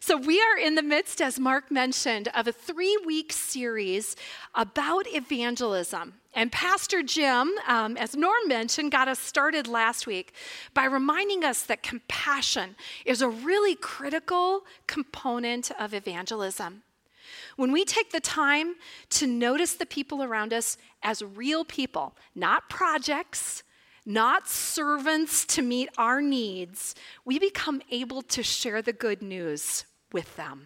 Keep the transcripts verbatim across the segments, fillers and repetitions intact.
So we are in the midst, as Mark mentioned, of a three-week series about evangelism. And Pastor Jim, um, as Norm mentioned, got us started last week by reminding us that compassion is a really critical component of evangelism. When we take the time to notice the people around us as real people, not projects, not servants to meet our needs, we become able to share the good news with them.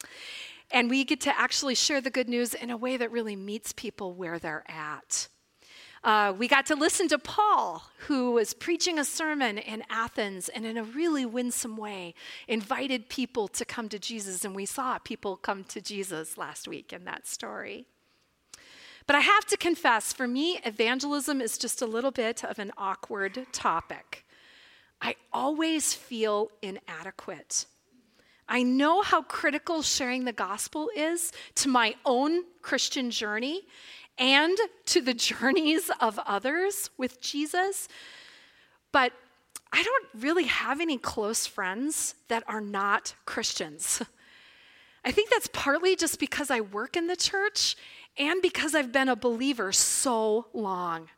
And we get to actually share the good news in a way that really meets people where they're at. Uh, we got to listen to Paul, who was preaching a sermon in Athens and in a really winsome way invited people to come to Jesus. And we saw people come to Jesus last week in that story. But I have to confess, for me, evangelism is just a little bit of an awkward topic. I always feel inadequate. I know how critical sharing the gospel is to my own Christian journey and to the journeys of others with Jesus, but I don't really have any close friends that are not Christians. I think that's partly just because I work in the church and because I've been a believer so long.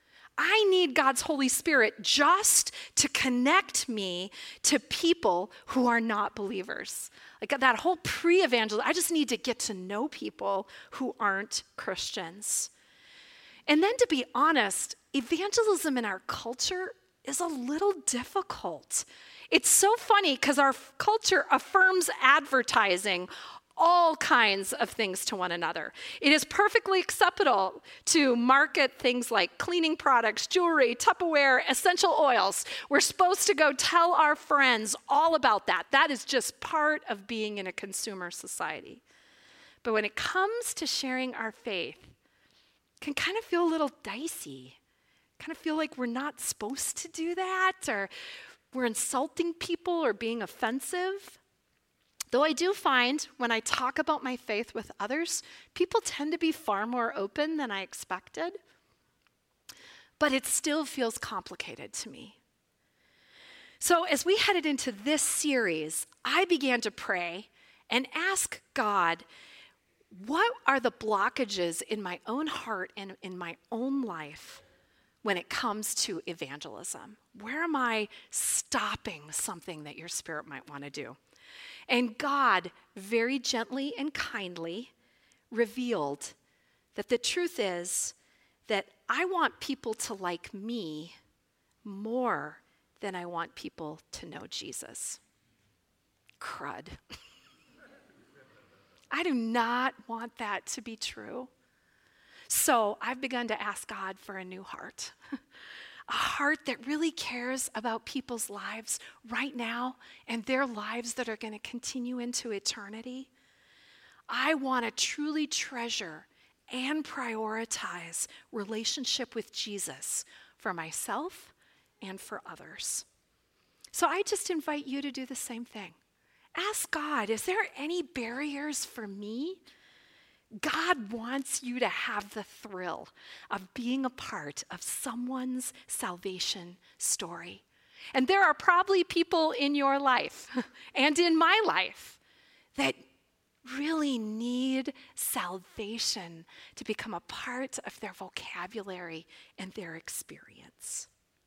I need God's Holy Spirit just to connect me to people who are not believers. Like that whole pre-evangelism, I just need to get to know people who aren't Christians. And then to be honest, evangelism in our culture is a little difficult. It's so funny because our culture affirms advertising all kinds of things to one another. It is perfectly acceptable to market things like cleaning products, jewelry, Tupperware, essential oils. We're supposed to go tell our friends all about that. That is just part of being in a consumer society. But when it comes to sharing our faith, it can kind of feel a little dicey. Kind of feel like we're not supposed to do that, or we're insulting people or being offensive. Though I do find when I talk about my faith with others, people tend to be far more open than I expected. But it still feels complicated to me. So as we headed into this series, I began to pray and ask God, what are the blockages in my own heart and in my own life when it comes to evangelism? Where am I stopping something that your Spirit might want to do? And God, very gently and kindly, revealed that the truth is that I want people to like me more than I want people to know Jesus. Crud. I do not want that to be true. So I've begun to ask God for a new heart. A heart that really cares about people's lives right now and their lives that are going to continue into eternity. I want to truly treasure and prioritize relationship with Jesus for myself and for others. So I just invite you to do the same thing. Ask God, is there any barriers for me? God wants you to have the thrill of being a part of someone's salvation story. And there are probably people in your life and in my life that really need salvation to become a part of their vocabulary and their experience.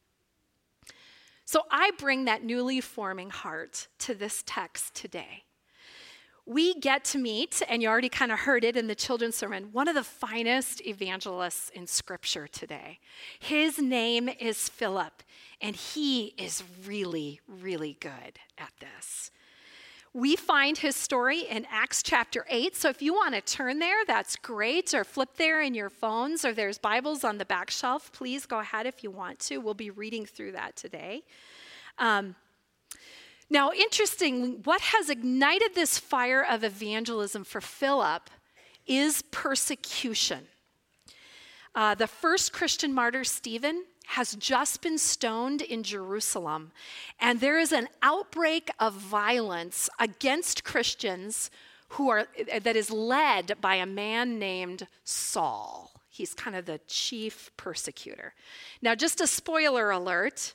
So I bring that newly forming heart to this text today. We get to meet, and you already kind of heard it in the children's sermon, one of the finest evangelists in Scripture today. His name is Philip, and he is really, really good at this. We find his story in Acts chapter eight, so if you want to turn there, that's great, or flip there in your phones, or there's Bibles on the back shelf. Please go ahead if you want to. We'll be reading through that today. Um, Now, interesting, what has ignited this fire of evangelism for Philip is persecution. Uh, the first Christian martyr, Stephen, has just been stoned in Jerusalem, and there is an outbreak of violence against Christians who are that is led by a man named Saul. He's kind of the chief persecutor. Now, just a spoiler alert,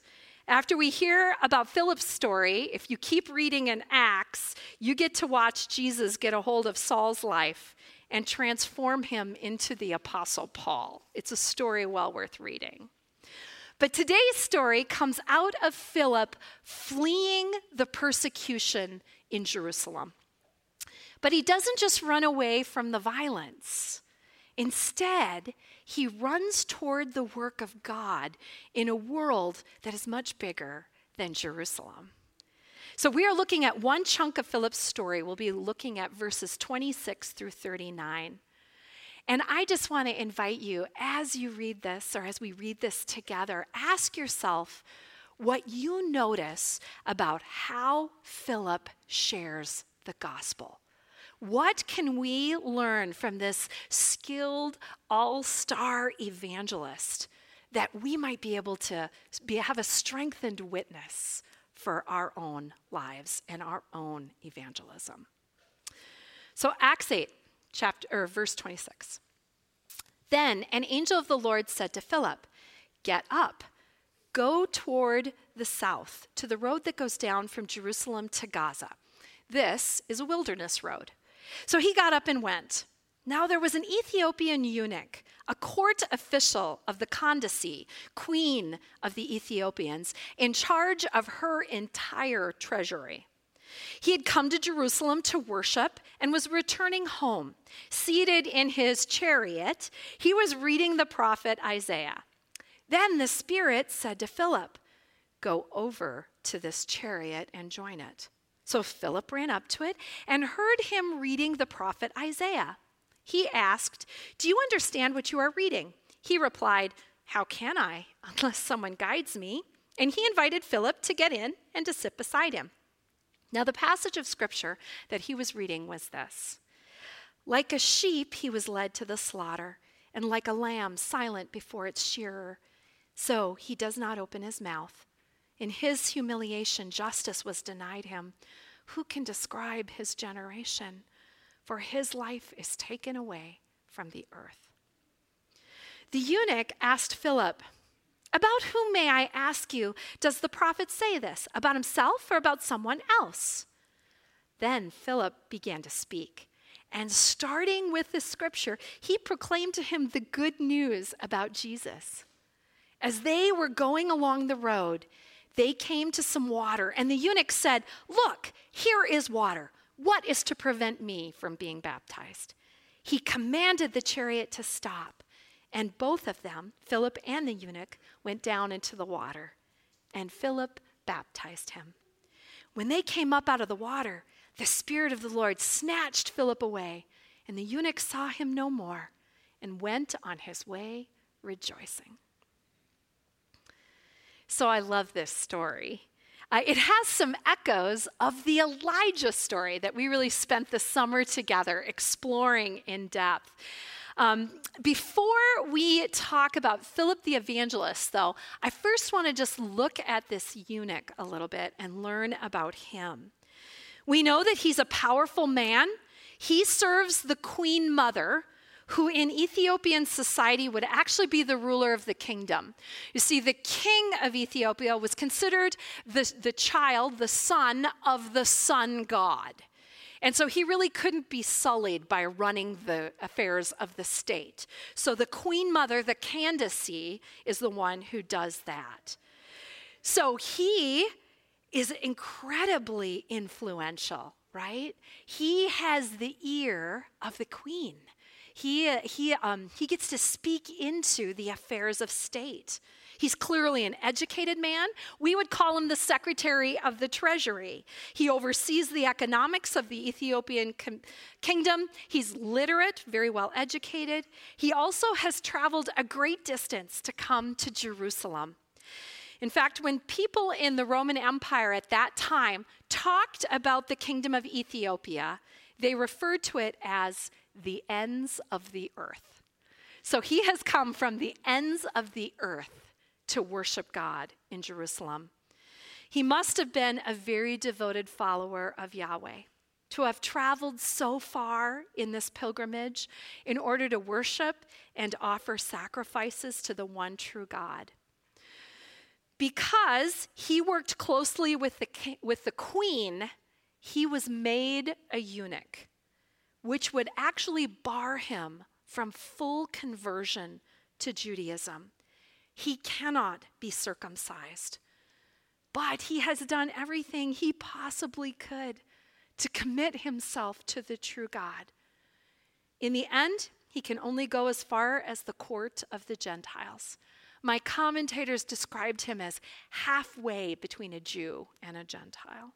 After we hear about Philip's story, if you keep reading in Acts, you get to watch Jesus get a hold of Saul's life and transform him into the Apostle Paul. It's a story well worth reading. But today's story comes out of Philip fleeing the persecution in Jerusalem. But he doesn't just run away from the violence. Instead, he runs toward the work of God in a world that is much bigger than Jerusalem. So we are looking at one chunk of Philip's story. We'll be looking at verses twenty-six through thirty-nine. And I just want to invite you, as you read this, or as we read this together, ask yourself what you notice about how Philip shares the gospel. What can we learn from this skilled, all-star evangelist that we might be able to be, have a strengthened witness for our own lives and our own evangelism? So Acts eight, chapter or verse twenty-six. Then an angel of the Lord said to Philip, "Get up, go toward the south to the road that goes down from Jerusalem to Gaza. This is a wilderness road." So he got up and went. Now there was an Ethiopian eunuch, a court official of the Candace, queen of the Ethiopians, in charge of her entire treasury. He had come to Jerusalem to worship and was returning home. Seated in his chariot, he was reading the prophet Isaiah. Then the Spirit said to Philip, "Go over to this chariot and join it." So Philip ran up to it and heard him reading the prophet Isaiah. He asked, "Do you understand what you are reading?" He replied, "How can I, unless someone guides me?" And he invited Philip to get in and to sit beside him. Now the passage of scripture that he was reading was this: "Like a sheep he was led to the slaughter, and like a lamb silent before its shearer, so he does not open his mouth. In his humiliation, justice was denied him. Who can describe his generation? For his life is taken away from the earth." The eunuch asked Philip, "About whom, may I ask you, does the prophet say this? About himself or about someone else?" Then Philip began to speak, and starting with the scripture, he proclaimed to him the good news about Jesus. As they were going along the road, they came to some water, and the eunuch said, "Look, here is water. What is to prevent me from being baptized?" He commanded the chariot to stop, and both of them, Philip and the eunuch, went down into the water, and Philip baptized him. When they came up out of the water, the Spirit of the Lord snatched Philip away, and the eunuch saw him no more and went on his way rejoicing. So I love this story. Uh, it has some echoes of the Elijah story that we really spent the summer together exploring in depth. Um, before we talk about Philip the evangelist, though, I first want to just look at this eunuch a little bit and learn about him. We know that he's a powerful man. He serves the queen mother, who in Ethiopian society would actually be the ruler of the kingdom. You see, the king of Ethiopia was considered the, the child, the son of the sun god. And so he really couldn't be sullied by running the affairs of the state. So the queen mother, the Candace, is the one who does that. So he is incredibly influential, right? He has the ear of the queen. He, he, um, he gets to speak into the affairs of state. He's clearly an educated man. We would call him the Secretary of the Treasury. He oversees the economics of the Ethiopian com- kingdom. He's literate, very well educated. He also has traveled a great distance to come to Jerusalem. In fact, when people in the Roman Empire at that time talked about the kingdom of Ethiopia, they referred to it as the ends of the earth. So he has come from the ends of the earth to worship God in Jerusalem. He must have been a very devoted follower of Yahweh, to have traveled so far in this pilgrimage in order to worship and offer sacrifices to the one true God. Because he worked closely with the, with the queen, he was made a eunuch, which would actually bar him from full conversion to Judaism. He cannot be circumcised, but he has done everything he possibly could to commit himself to the true God. In the end, he can only go as far as the court of the Gentiles. My commentators described him as halfway between a Jew and a Gentile.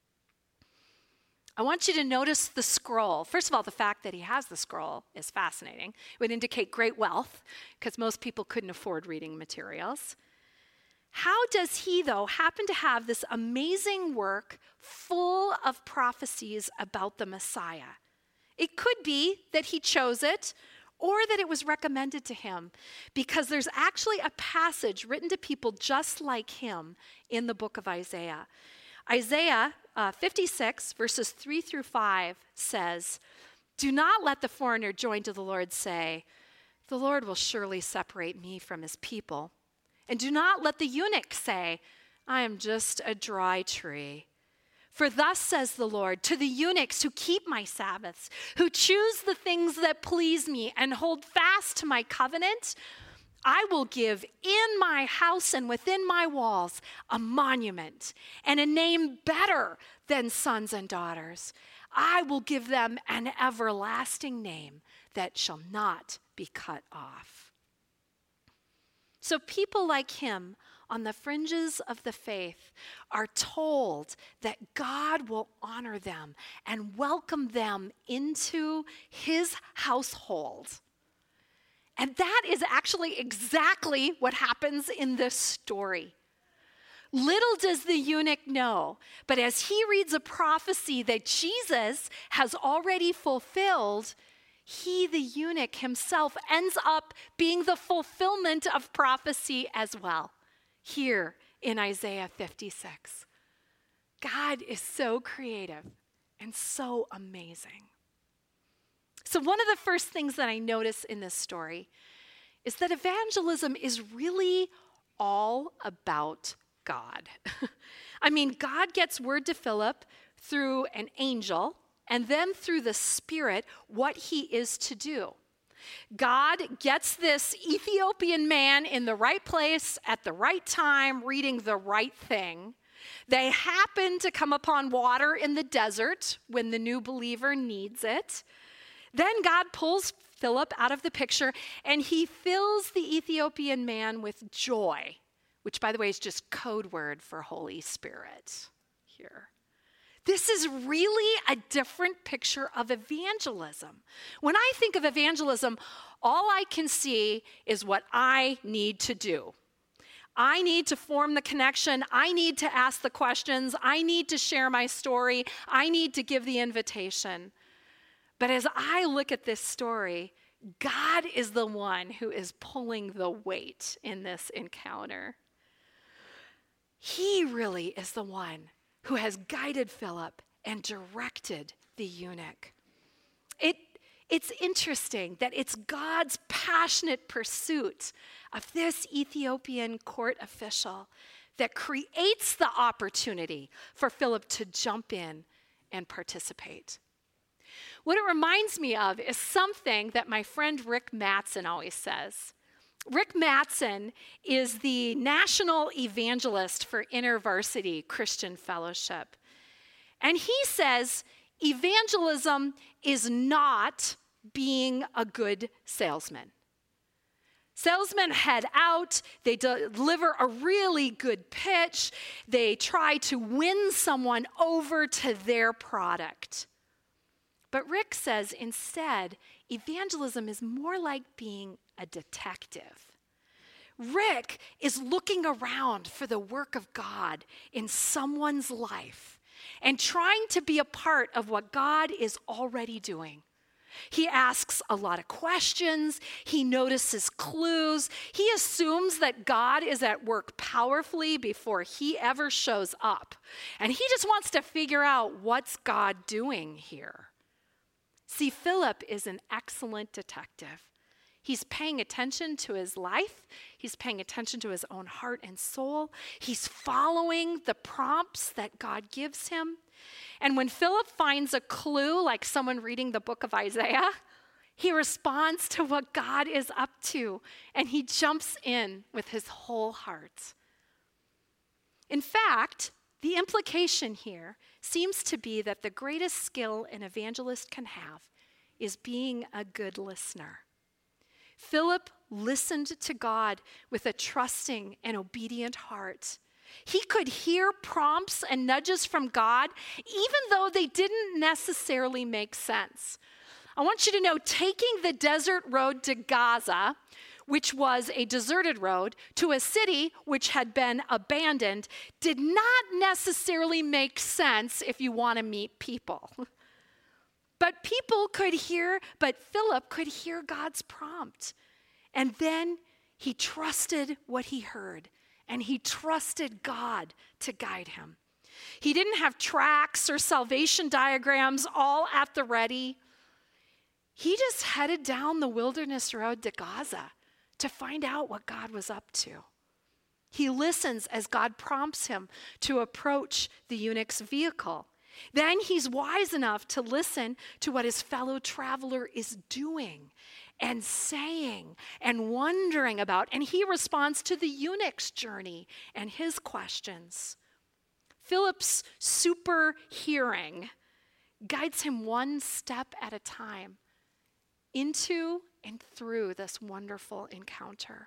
I want you to notice the scroll. First of all, the fact that he has the scroll is fascinating. It would indicate great wealth, because most people couldn't afford reading materials. How does he, though, happen to have this amazing work full of prophecies about the Messiah? It could be that he chose it, or that it was recommended to him, because there's actually a passage written to people just like him in the book of Isaiah. Isaiah uh, fifty-six, verses three through five says, "Do not let the foreigner joined to the Lord say, 'The Lord will surely separate me from his people.' And do not let the eunuch say, 'I am just a dry tree.' For thus says the Lord, to the eunuchs who keep my Sabbaths, who choose the things that please me and hold fast to my covenant, I will give in my house and within my walls a monument and a name better than sons and daughters. I will give them an everlasting name that shall not be cut off." So people like him on the fringes of the faith are told that God will honor them and welcome them into his household. And that is actually exactly what happens in this story. Little does the eunuch know, but as he reads a prophecy that Jesus has already fulfilled, he, the eunuch himself, ends up being the fulfillment of prophecy as well. Here in Isaiah fifty-six. God is so creative and so amazing. So one of the first things that I notice in this story is that evangelism is really all about God. I mean, God gets word to Philip through an angel and then through the Spirit what he is to do. God gets this Ethiopian man in the right place at the right time, reading the right thing. They happen to come upon water in the desert when the new believer needs it. Then God pulls Philip out of the picture, and he fills the Ethiopian man with joy, which, by the way, is just code word for Holy Spirit here. This is really a different picture of evangelism. When I think of evangelism, all I can see is what I need to do. I need to form the connection. I need to ask the questions. I need to share my story. I need to give the invitation. But as I look at this story, God is the one who is pulling the weight in this encounter. He really is the one who has guided Philip and directed the eunuch. It, it's interesting that it's God's passionate pursuit of this Ethiopian court official that creates the opportunity for Philip to jump in and participate. What it reminds me of is something that my friend Rick Mattson always says. Rick Mattson is the national evangelist for InterVarsity Christian Fellowship. And he says evangelism is not being a good salesman. Salesmen head out, they deliver a really good pitch, they try to win someone over to their product. But Rick says instead, evangelism is more like being a detective. Rick is looking around for the work of God in someone's life and trying to be a part of what God is already doing. He asks a lot of questions. He notices clues. He assumes that God is at work powerfully before he ever shows up. And he just wants to figure out what's God doing here. See, Philip is an excellent detective. He's paying attention to his life. He's paying attention to his own heart and soul. He's following the prompts that God gives him. And when Philip finds a clue, like someone reading the book of Isaiah, he responds to what God is up to, and he jumps in with his whole heart. In fact, the implication here seems to be that the greatest skill an evangelist can have is being a good listener. Philip listened to God with a trusting and obedient heart. He could hear prompts and nudges from God, even though they didn't necessarily make sense. I want you to know, taking the desert road to Gaza, which was a deserted road, to a city which had been abandoned, did not necessarily make sense if you want to meet people. But people could hear, but Philip could hear God's prompt. And then he trusted what he heard, and he trusted God to guide him. He didn't have tracks or salvation diagrams all at the ready. He just headed down the wilderness road to Gaza to find out what God was up to. He listens as God prompts him to approach the eunuch's vehicle. Then he's wise enough to listen to what his fellow traveler is doing and saying and wondering about. And he responds to the eunuch's journey and his questions. Philip's super hearing guides him one step at a time into and through this wonderful encounter.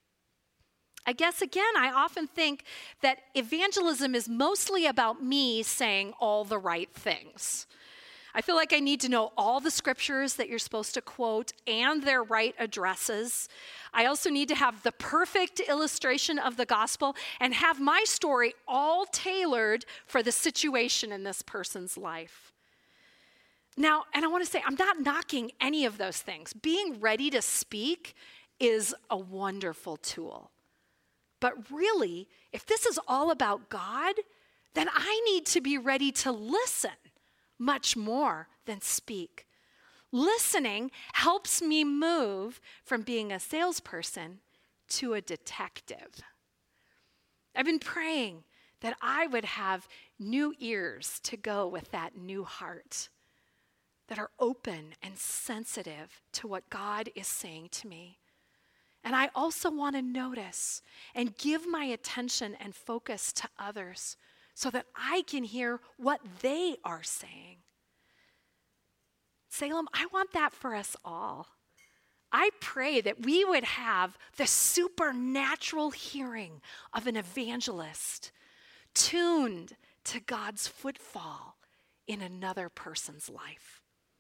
I guess, again, I often think that evangelism is mostly about me saying all the right things. I feel like I need to know all the scriptures that you're supposed to quote and their right addresses. I also need to have the perfect illustration of the gospel and have my story all tailored for the situation in this person's life. Now, and I want to say, I'm not knocking any of those things. Being ready to speak is a wonderful tool. But really, if this is all about God, then I need to be ready to listen much more than speak. Listening helps me move from being a salesperson to a detective. I've been praying that I would have new ears to go with that new heart, that are open and sensitive to what God is saying to me. And I also want to notice and give my attention and focus to others so that I can hear what they are saying. Salem, I want that for us all. I pray that we would have the supernatural hearing of an evangelist tuned to God's footfall in another person's life.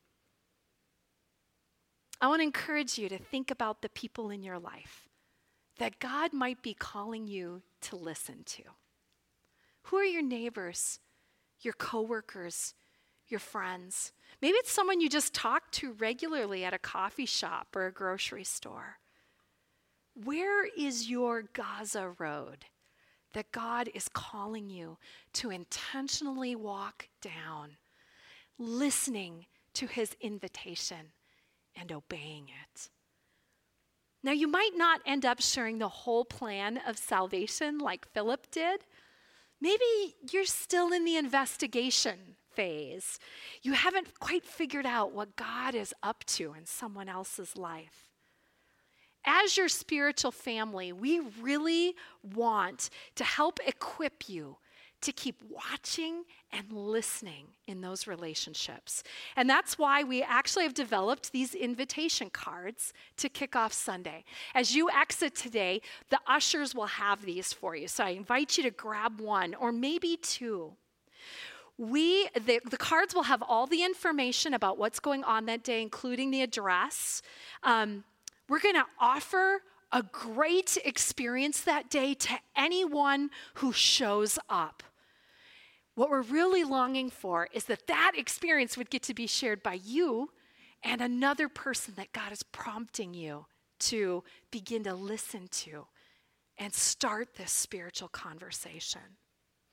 I want to encourage you to think about the people in your life that God might be calling you to listen to. Who are your neighbors, your coworkers, your friends? Maybe it's someone you just talk to regularly at a coffee shop or a grocery store. Where is your Gaza road that God is calling you to intentionally walk down, listening to his invitation and obeying it? Now, you might not end up sharing the whole plan of salvation like Philip did. Maybe you're still in the investigation phase. You haven't quite figured out what God is up to in someone else's life. As your spiritual family, we really want to help equip you to keep watching and listening in those relationships. And that's why we actually have developed these invitation cards to kick off Sunday. As you exit today, the ushers will have these for you. So I invite you to grab one or maybe two. We, the, the cards will have all the information about what's going on that day, including the address. Um, we're going to offer a great experience that day to anyone who shows up. What we're really longing for is that that experience would get to be shared by you and another person that God is prompting you to begin to listen to and start this spiritual conversation.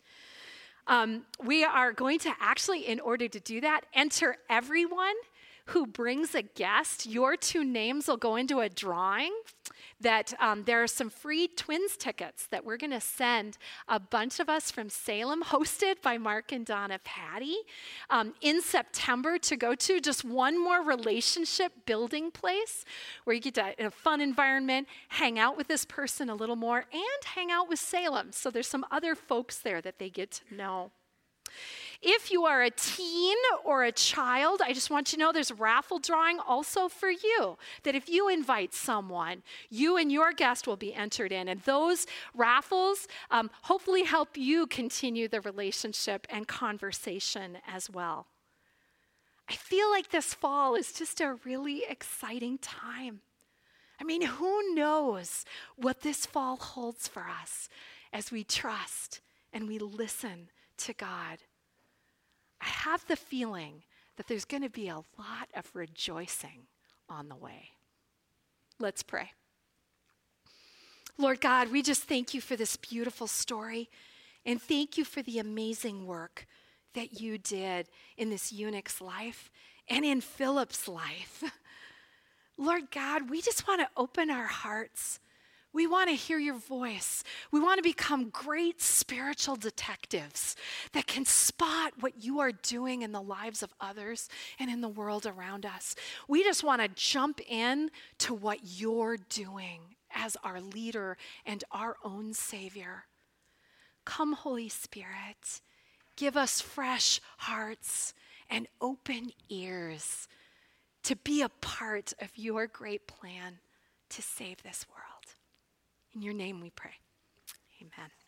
Um, we are going to actually, in order to do that, enter everyone who brings a guest, your two names will go into a drawing that um, there are some free twins tickets that we're going to send a bunch of us from Salem, hosted by Mark and Donna Patty, um, in September to go to just one more relationship building place where you get to, in a fun environment, hang out with this person a little more and hang out with Salem. So there's some other folks there that they get to know. If you are a teen or a child, I just want you to know there's a raffle drawing also for you, that if you invite someone, you and your guest will be entered in. And those raffles um, hopefully help you continue the relationship and conversation as well. I feel like this fall is just a really exciting time. I mean, who knows what this fall holds for us as we trust and we listen to God. I have the feeling that there's going to be a lot of rejoicing on the way. Let's pray. Lord God, we just thank you for this beautiful story, and thank you for the amazing work that you did in this eunuch's life and in Philip's life. Lord God, we just want to open our hearts. We want to hear your voice. We want to become great spiritual detectives that can spot what you are doing in the lives of others and in the world around us. We just want to jump in to what you're doing as our leader and our own Savior. Come, Holy Spirit, give us fresh hearts and open ears to be a part of your great plan to save this world. In your name we pray. Amen.